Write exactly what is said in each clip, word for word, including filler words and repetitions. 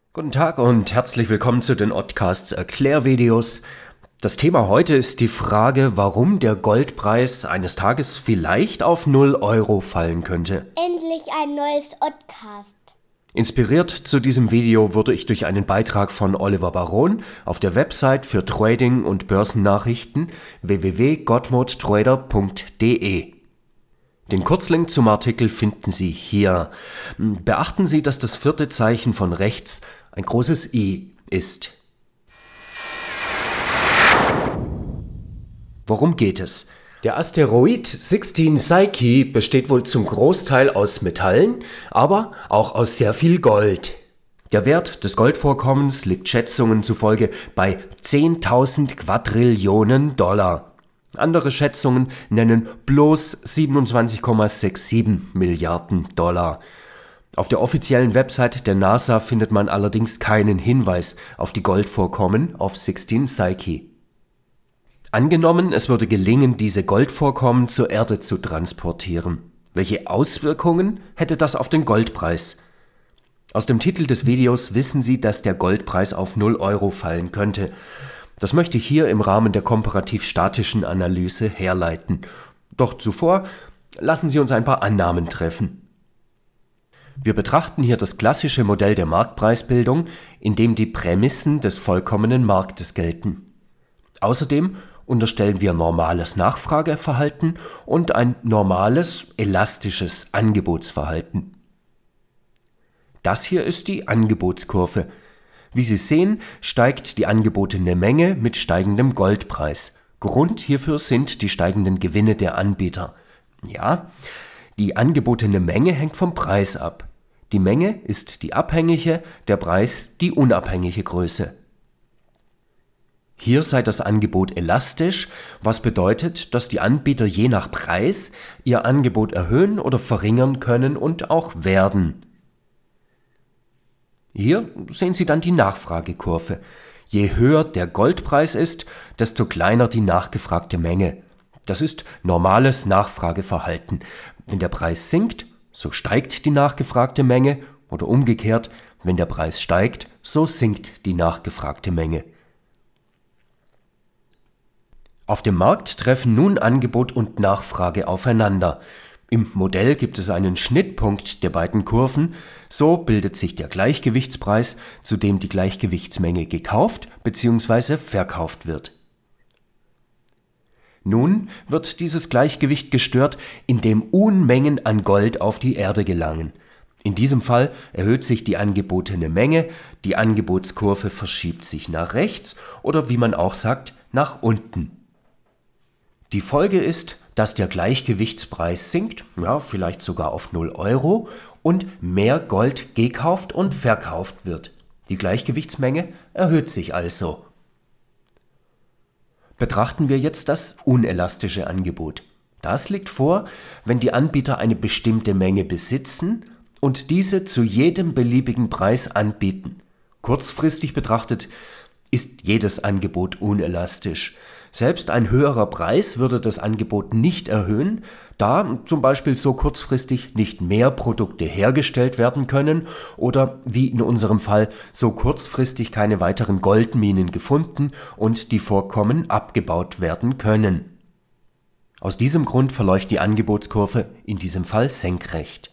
Guten Tag und herzlich willkommen zu den Oddcasts Erklärvideos. Das Thema heute ist die Frage, warum der Goldpreis eines Tages vielleicht auf null Euro fallen könnte. Endlich ein neues Oddcast. Inspiriert zu diesem Video wurde ich durch einen Beitrag von Oliver Baron auf der Website für Trading- und Börsennachrichten w w w punkt gottmodtrader punkt d e. Den Kurzlink zum Artikel finden Sie hier. Beachten Sie, dass das vierte Zeichen von rechts ein großes I ist. Worum geht es? Der Asteroid sechzehn Psyche besteht wohl zum Großteil aus Metallen, aber auch aus sehr viel Gold. Der Wert des Goldvorkommens liegt Schätzungen zufolge bei zehntausend Quadrillionen Dollar. Andere Schätzungen nennen bloß siebenundzwanzig Komma siebenundsechzig Milliarden Dollar. Auf der offiziellen Website der NASA findet man allerdings keinen Hinweis auf die Goldvorkommen auf sechzehn Psyche. Angenommen, es würde gelingen, diese Goldvorkommen zur Erde zu transportieren. Welche Auswirkungen hätte das auf den Goldpreis? Aus dem Titel des Videos wissen Sie, dass der Goldpreis auf null Euro fallen könnte. Das möchte ich hier im Rahmen der komparativ-statischen Analyse herleiten. Doch zuvor lassen Sie uns ein paar Annahmen treffen. Wir betrachten hier das klassische Modell der Marktpreisbildung, in dem die Prämissen des vollkommenen Marktes gelten. Außerdem unterstellen wir normales Nachfrageverhalten und ein normales, elastisches Angebotsverhalten. Das hier ist die Angebotskurve. Wie Sie sehen, steigt die angebotene Menge mit steigendem Goldpreis. Grund hierfür sind die steigenden Gewinne der Anbieter. Ja, die angebotene Menge hängt vom Preis ab. Die Menge ist die abhängige, der Preis die unabhängige Größe. Hier sei das Angebot elastisch, was bedeutet, dass die Anbieter je nach Preis ihr Angebot erhöhen oder verringern können und auch werden. Hier sehen Sie dann die Nachfragekurve. Je höher der Goldpreis ist, desto kleiner die nachgefragte Menge. Das ist normales Nachfrageverhalten. Wenn der Preis sinkt, so steigt die nachgefragte Menge oder umgekehrt, wenn der Preis steigt, so sinkt die nachgefragte Menge. Auf dem Markt treffen nun Angebot und Nachfrage aufeinander. Im Modell gibt es einen Schnittpunkt der beiden Kurven, so bildet sich der Gleichgewichtspreis, zu dem die Gleichgewichtsmenge gekauft bzw. verkauft wird. Nun wird dieses Gleichgewicht gestört, indem Unmengen an Gold auf die Erde gelangen. In diesem Fall erhöht sich die angebotene Menge, die Angebotskurve verschiebt sich nach rechts oder wie man auch sagt, nach unten. Die Folge ist, dass der Gleichgewichtspreis sinkt, ja, vielleicht sogar auf null Euro, und mehr Gold gekauft und verkauft wird. Die Gleichgewichtsmenge erhöht sich also. Betrachten wir jetzt das unelastische Angebot. Das liegt vor, wenn die Anbieter eine bestimmte Menge besitzen und diese zu jedem beliebigen Preis anbieten. Kurzfristig betrachtet ist jedes Angebot unelastisch. Selbst ein höherer Preis würde das Angebot nicht erhöhen, da zum Beispiel so kurzfristig nicht mehr Produkte hergestellt werden können oder wie in unserem Fall so kurzfristig keine weiteren Goldminen gefunden und die Vorkommen abgebaut werden können. Aus diesem Grund verläuft die Angebotskurve in diesem Fall senkrecht.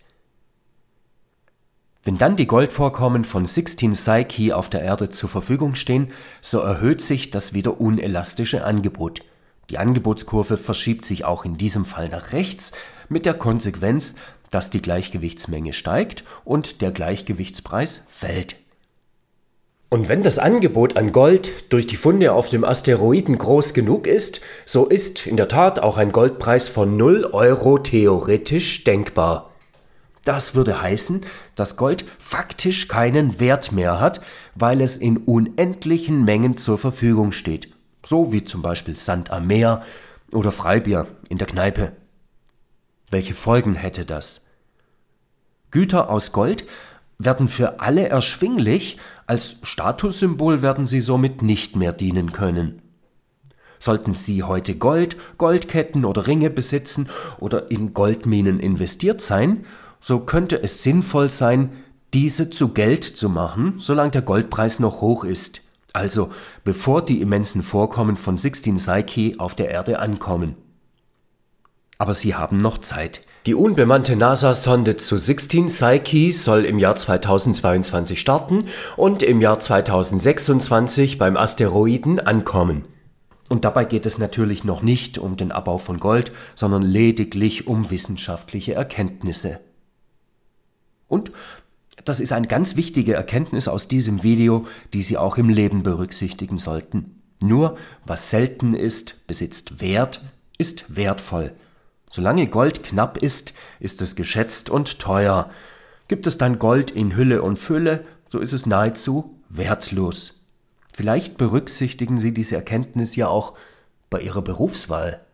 Wenn dann die Goldvorkommen von sechzehn Psyche auf der Erde zur Verfügung stehen, so erhöht sich das wieder unelastische Angebot. Die Angebotskurve verschiebt sich auch in diesem Fall nach rechts, mit der Konsequenz, dass die Gleichgewichtsmenge steigt und der Gleichgewichtspreis fällt. Und wenn das Angebot an Gold durch die Funde auf dem Asteroiden groß genug ist, so ist in der Tat auch ein Goldpreis von null Euro theoretisch denkbar. Das würde heißen, dass Gold faktisch keinen Wert mehr hat, weil es in unendlichen Mengen zur Verfügung steht. So wie zum Beispiel Sand am Meer oder Freibier in der Kneipe. Welche Folgen hätte das? Güter aus Gold werden für alle erschwinglich, als Statussymbol werden sie somit nicht mehr dienen können. Sollten Sie heute Gold, Goldketten oder Ringe besitzen oder in Goldminen investiert sein, so könnte es sinnvoll sein, diese zu Geld zu machen, solange der Goldpreis noch hoch ist. Also bevor die immensen Vorkommen von sechzehn Psyche auf der Erde ankommen. Aber sie haben noch Zeit. Die unbemannte NASA-Sonde zu sechzehn Psyche soll im Jahr zweitausendzweiundzwanzig starten und im Jahr zweitausendsechsundzwanzig beim Asteroiden ankommen. Und dabei geht es natürlich noch nicht um den Abbau von Gold, sondern lediglich um wissenschaftliche Erkenntnisse. Und das ist eine ganz wichtige Erkenntnis aus diesem Video, die Sie auch im Leben berücksichtigen sollten. Nur was selten ist, besitzt Wert, ist wertvoll. Solange Gold knapp ist, ist es geschätzt und teuer. Gibt es dann Gold in Hülle und Fülle, so ist es nahezu wertlos. Vielleicht berücksichtigen Sie diese Erkenntnis ja auch bei Ihrer Berufswahl.